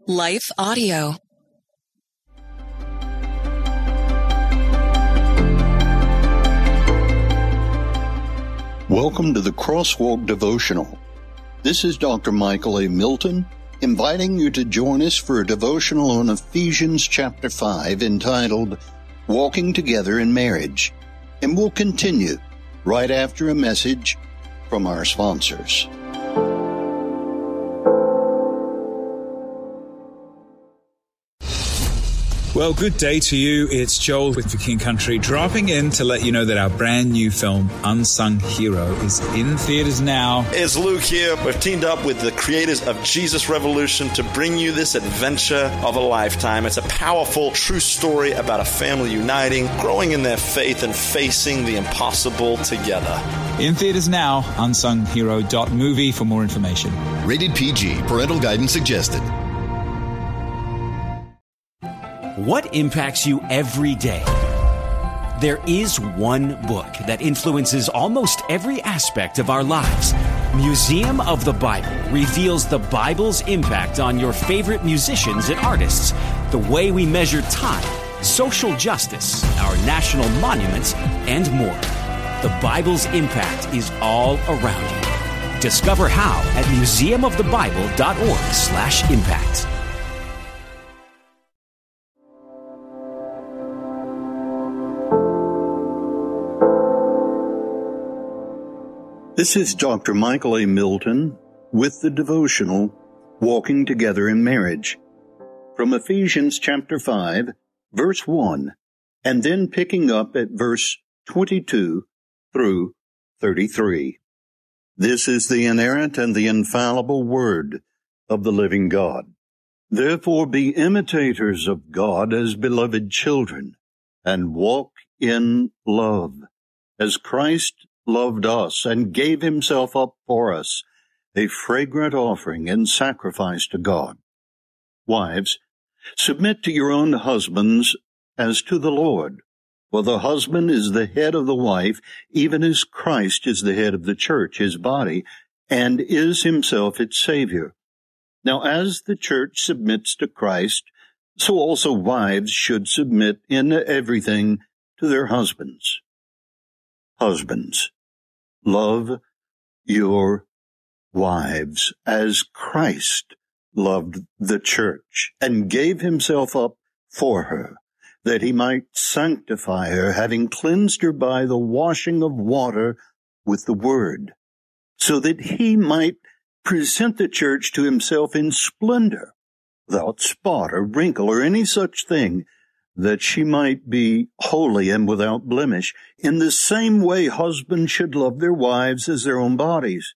Life Audio. Welcome to the Crosswalk Devotional. This is Dr. Michael A. Milton, inviting you to join us for a devotional on Ephesians chapter 5 entitled, Walking Together in Marriage. And we'll continue right after a message from our sponsors. Well, good day to you. It's Joel with The King Country, dropping in to let you know that our brand new film, Unsung Hero, is in theaters now. It's Luke here. We've teamed up with the creators of Jesus Revolution to bring you this adventure of a lifetime. It's a powerful, true story about a family uniting, growing in their faith, and facing the impossible together. In theaters now, unsunghero.movie for more information. Rated PG. Parental guidance suggested. What impacts you every day? There is one book that influences almost every aspect of our lives. Museum of the Bible reveals the Bible's impact on your favorite musicians and artists, the way we measure time, social justice, our national monuments, and more. The Bible's impact is all around you. Discover how at museumofthebible.org/impact. This is Dr. Michael A. Milton with the devotional, Walking Together in Marriage, from Ephesians chapter 5, verse 1, and then picking up at verse 22 through 33. This is the inerrant and the infallible Word of the living God. Therefore be imitators of God as beloved children, and walk in love, as Christ loved us and gave himself up for us, a fragrant offering and sacrifice to God. Wives, submit to your own husbands as to the Lord. For the husband is the head of the wife, even as Christ is the head of the church, his body, and is himself its Savior. Now as the church submits to Christ, so also wives should submit in everything to their husbands. Husbands, love your wives as Christ loved the church and gave himself up for her, that he might sanctify her, having cleansed her by the washing of water with the word, so that he might present the church to himself in splendor, without spot or wrinkle or any such thing, that she might be holy and without blemish. In the same way, husbands should love their wives as their own bodies.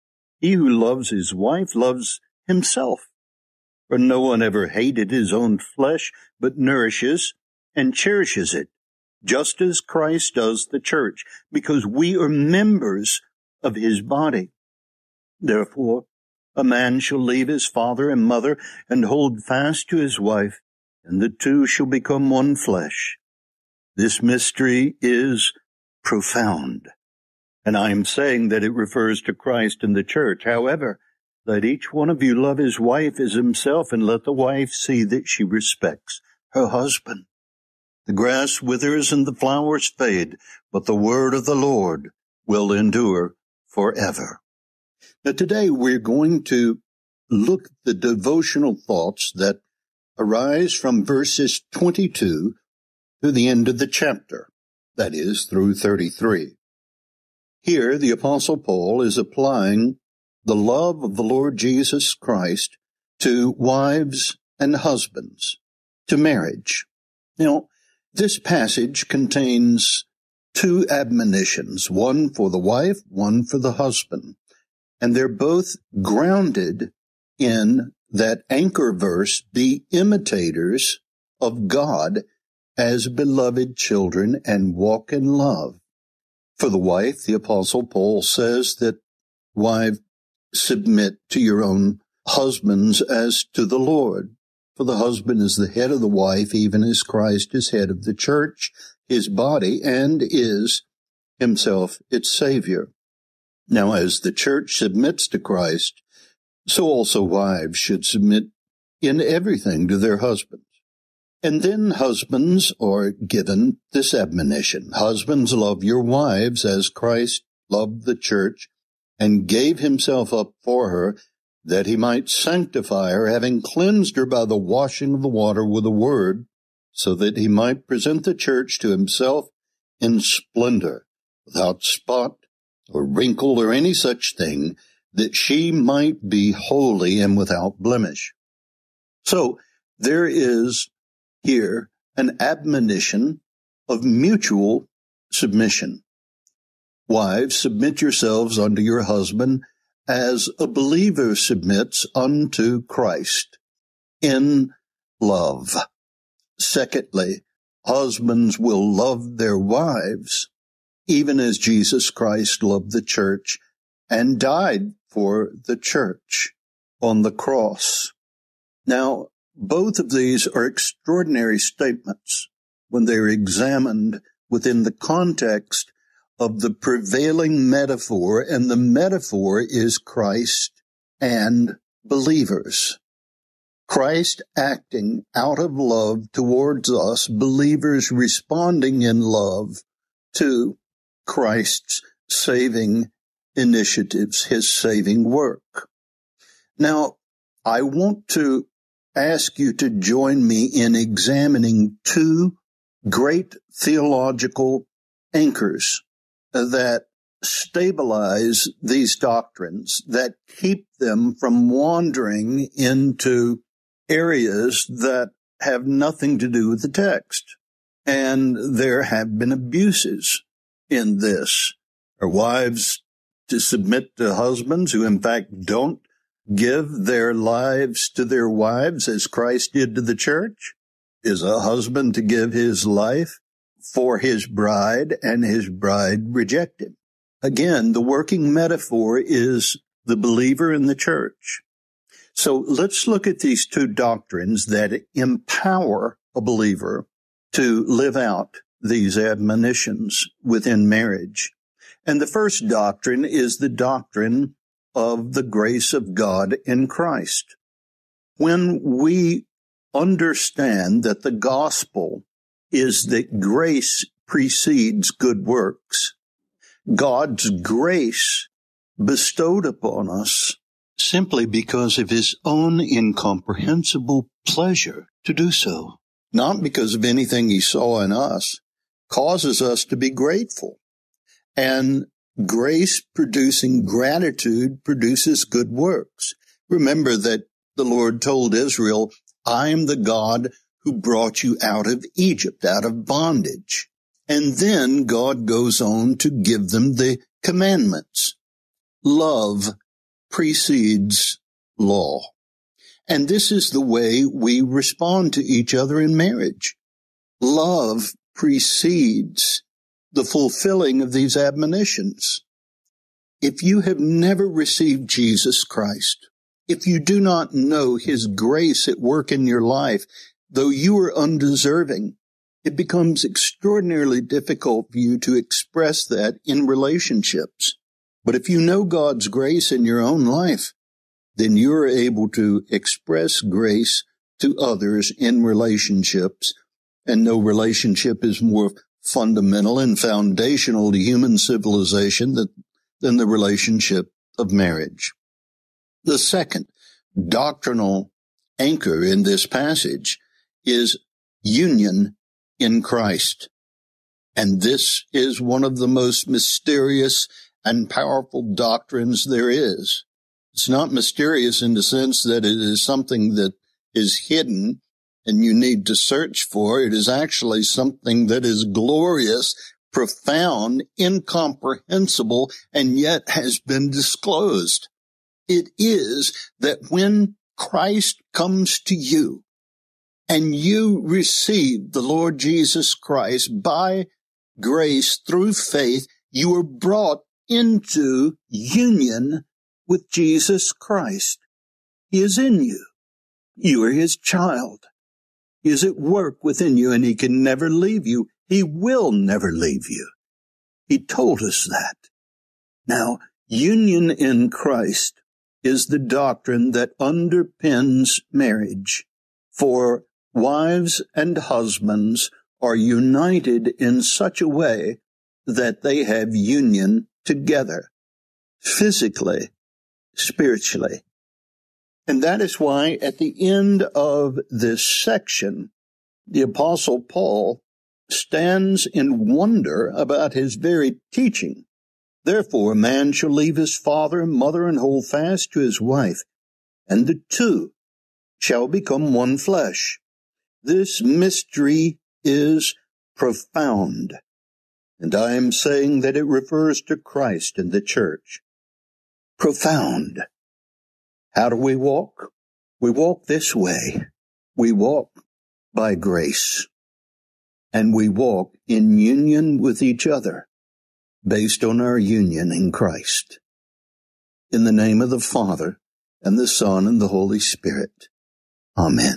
He who loves his wife loves himself. For no one ever hated his own flesh, but nourishes and cherishes it, just as Christ does the church, because we are members of his body. Therefore, a man shall leave his father and mother and hold fast to his wife, and the two shall become one flesh. This mystery is profound, and I am saying that it refers to Christ and the church. However, let each one of you love his wife as himself, and let the wife see that she respects her husband. The grass withers and the flowers fade, but the word of the Lord will endure forever. Now today we're going to look at the devotional thoughts that arise from verses 22 to the end of the chapter, that is, through 33. Here, the Apostle Paul is applying the love of the Lord Jesus Christ to wives and husbands, to marriage. Now, this passage contains two admonitions, one for the wife, one for the husband, and they're both grounded in that anchor verse, be imitators of God as beloved children and walk in love. For the wife, the Apostle Paul says that, wives, submit to your own husbands as to the Lord. For the husband is the head of the wife, even as Christ is head of the church, his body, and is himself its Savior. Now, as the church submits to Christ, so also wives should submit in everything to their husbands. And then husbands are given this admonition. Husbands, love your wives as Christ loved the church and gave himself up for her, that he might sanctify her, having cleansed her by the washing of the water with the word, so that he might present the church to himself in splendor, without spot or wrinkle or any such thing, that she might be holy and without blemish. So there is here an admonition of mutual submission. Wives, submit yourselves unto your husband as a believer submits unto Christ in love. Secondly, husbands will love their wives, even as Jesus Christ loved the church and died for the church on the cross. Now, both of these are extraordinary statements when they're examined within the context of the prevailing metaphor, and the metaphor is Christ and believers. Christ acting out of love towards us, believers responding in love to Christ's saving initiatives, his saving work. Now, I want to ask you to join me in examining two great theological anchors that stabilize these doctrines, that keep them from wandering into areas that have nothing to do with the text. And there have been abuses in this. Are wives to submit to husbands who in fact don't give their lives to their wives as Christ did to the church? Is a husband to give his life for his bride and his bride reject him? Again, the working metaphor is the believer in the church. So let's look at these two doctrines that empower a believer to live out these admonitions within marriage. And the first doctrine is the doctrine of the grace of God in Christ. When we understand that the gospel is that grace precedes good works, God's grace bestowed upon us simply because of his own incomprehensible pleasure to do so, not because of anything he saw in us, causes us to be grateful. And grace producing gratitude produces good works. Remember that the Lord told Israel, I am the God who brought you out of Egypt, out of bondage. And then God goes on to give them the commandments. Love precedes law. And this is the way we respond to each other in marriage. Love precedes the fulfilling of these admonitions. If you have never received Jesus Christ, if you do not know his grace at work in your life, though you are undeserving, it becomes extraordinarily difficult for you to express that in relationships. But if you know God's grace in your own life, then you're able to express grace to others in relationships. And no relationship is more fundamental and foundational to human civilization than the relationship of marriage. The second doctrinal anchor in this passage is union in Christ. And this is one of the most mysterious and powerful doctrines there is. It's not mysterious in the sense that it is something that is hidden and you need to search for. It is actually something that is glorious, profound, incomprehensible, and yet has been disclosed. It is that when Christ comes to you and you receive the Lord Jesus Christ by grace through faith, you are brought into union with Jesus Christ. He is in you. You are his child. He is at work within you, and he can never leave you. He will never leave you. He told us that. Now, union in Christ is the doctrine that underpins marriage. For wives and husbands are united in such a way that they have union together, physically, spiritually. And that is why at the end of this section, the Apostle Paul stands in wonder about his very teaching. Therefore, a man shall leave his father and mother and hold fast to his wife, and the two shall become one flesh. This mystery is profound, and I am saying that it refers to Christ and the church. Profound. How do we walk? We walk this way. We walk by grace, and we walk in union with each other based on our union in Christ. In the name of the Father, and the Son, and the Holy Spirit. Amen.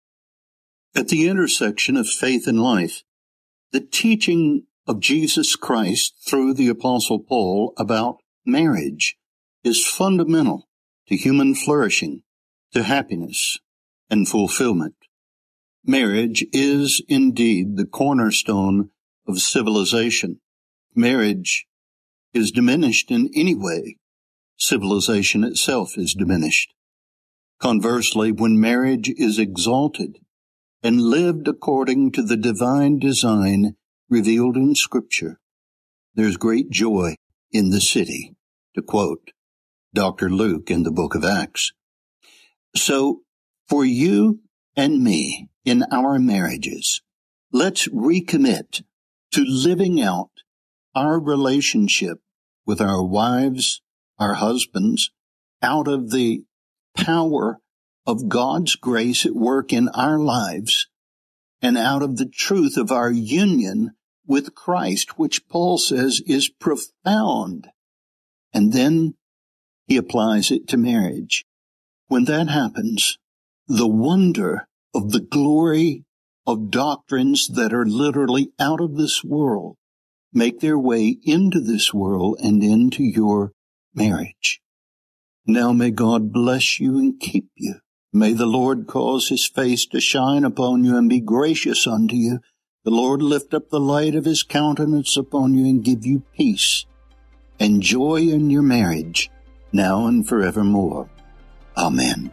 At the intersection of faith and life, the teaching of Jesus Christ through the Apostle Paul about marriage is fundamental to human flourishing, to happiness and fulfillment. Marriage is indeed the cornerstone of civilization. Marriage is diminished in any way, civilization itself is diminished. Conversely, when marriage is exalted and lived according to the divine design revealed in Scripture, there's great joy in the city, to quote Dr. Luke in the book of Acts. So, for you and me in our marriages, let's recommit to living out our relationship with our wives, our husbands, out of the power of God's grace at work in our lives and out of the truth of our union with Christ, which Paul says is profound. And then he applies it to marriage. When that happens, the wonder of the glory of doctrines that are literally out of this world make their way into this world and into your marriage. Now may God bless you and keep you. May the Lord cause his face to shine upon you and be gracious unto you. The Lord lift up the light of his countenance upon you and give you peace and joy in your marriage, now and forevermore. Amen.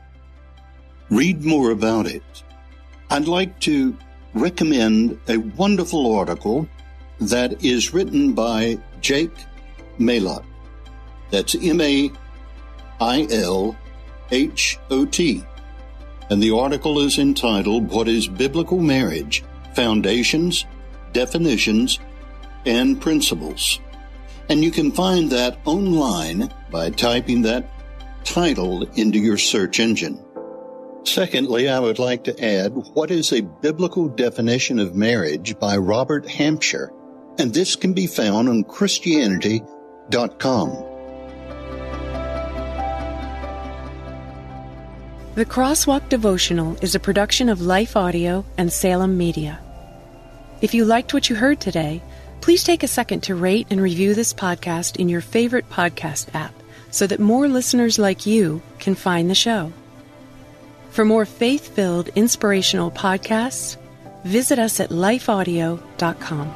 Read more about it. I'd like to recommend a wonderful article that is written by Jake Mailhot. That's Mailhot. And the article is entitled, What is Biblical Marriage? Foundations, Definitions, and Principles. And you can find that online by typing that title into your search engine. Secondly, I would like to add, What is a Biblical Definition of Marriage by Robert Hampshire? And this can be found on Christianity.com. The Crosswalk Devotional is a production of Life Audio and Salem Media. If you liked what you heard today, please take a second to rate and review this podcast in your favorite podcast app so that more listeners like you can find the show. For more faith-filled, inspirational podcasts, visit us at lifeaudio.com.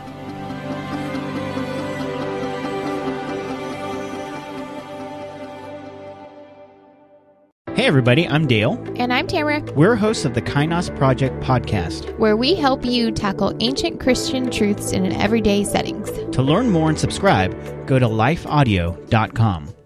Hey everybody, I'm Dale. And I'm Tamara. We're hosts of the Kainos Project podcast, where we help you tackle ancient Christian truths in an everyday settings. To learn more and subscribe, go to lifeaudio.com.